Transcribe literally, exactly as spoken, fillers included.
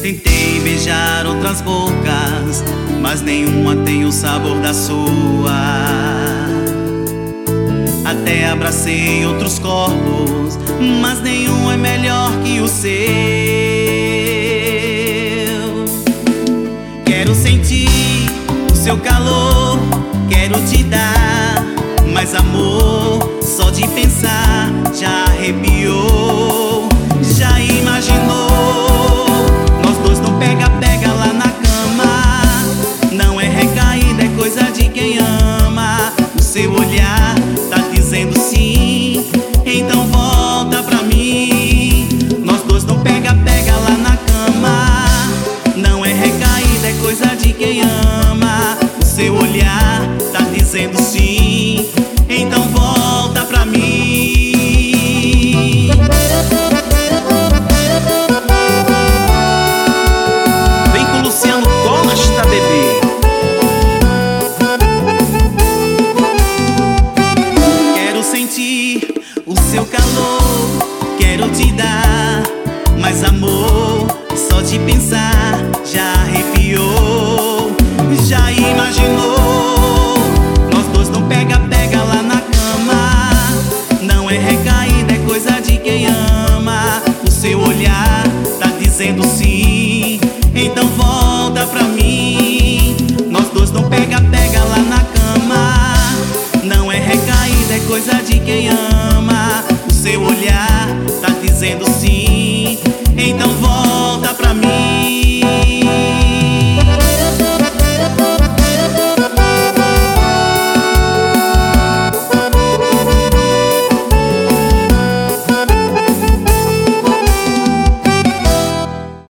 Tentei beijar outras bocas, mas nenhuma tem o sabor da sua. Até abracei outros corpos, mas nenhum é melhor que o seu. Quero sentir o seu calor, quero te dar mais amor. Só de pensar já arrepiou. Já imaginou nós dois no pega-pega lá na cama? Não é recaída, é coisa de quem ama. O seu olhar tá dizendo sim, então volta pra mim. Nós dois no pega-pega lá na cama. Não é recaída, é coisa de quem ama. O seu olhar tá dizendo sim, então volta pra mim. Vem com Luciano Costa, bebê. Quero sentir o seu calor, quero te dar mais amor. Só de pensar já arrepiou. Já imaginou nós dois no pega-pega lá na cama? Não é recaída, é coisa de quem ama. O seu olhar tá dizendo sim, então volta pra mim. Nós dois no pega-pega lá na cama. Não é recaída, é coisa de quem ama. O seu olhar tá dizendo sim, então volta pra mim.